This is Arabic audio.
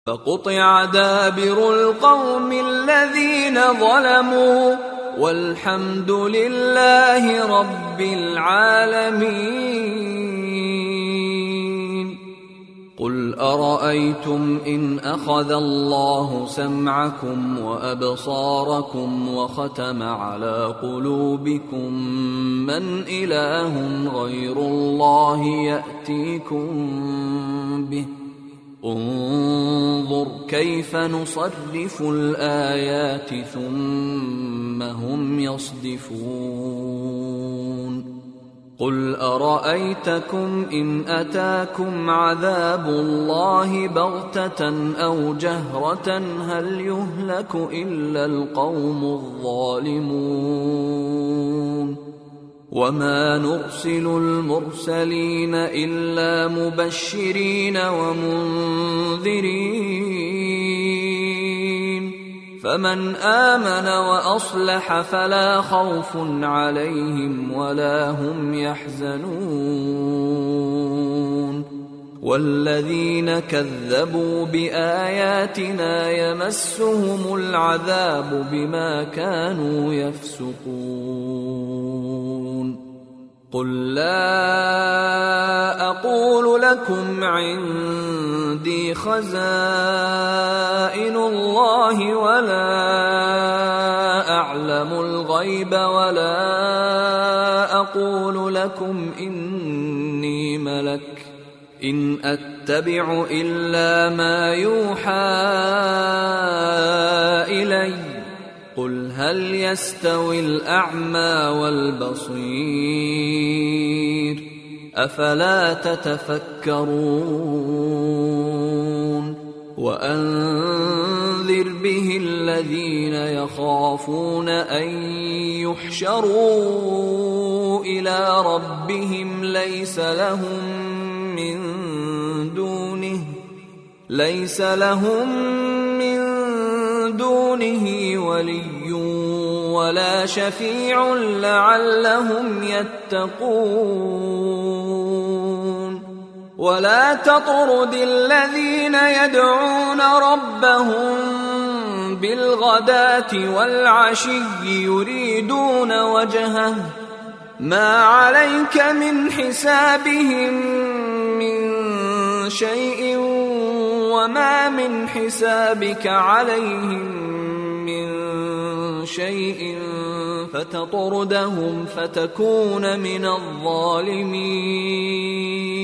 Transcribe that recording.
فقطع دابر القوم الذين ظلموا والحمد لله رب العالمين. قل أرأيتم إن أخذ الله سمعكم وأبصاركم وختم على قلوبكم من إله غير الله يأتيكم به؟ انظر كيف نصرف الآيات ثم هم يصدفون. قل أرأيتكم إن أتاكم عذاب الله بغتة أو جهرة هل يهلك إلا القوم الظالمون؟ وما نرسل المرسلين إلا مبشرين ومنذرين، فمن آمن وأصلح فلا خوف عليهم ولا هم يحزنون. والذين كذبوا بآياتنا يمسهم العذاب بما كانوا يفسقون. قل لا أقول لكم عندي خزائن الله ولا أعلم الغيب ولا أقول لكم إني ملك إن أتبع إلا ما يوحى إلي. قل هل يستوي الأعمى والبصير أفلا تتفكرون. وأنذر به الذين يخافون أن يحشروا إلى ربهم ليس لهم من دونه ولي ولا شفيع لعلهم يتقون. ولا تطرد الذين يدعون ربهم بالغداة والعشي يريدون وجهه ما عليك من حسابهم من شيء وما من حسابك عليهم من شيء فتطردهم فتكون من الظالمين.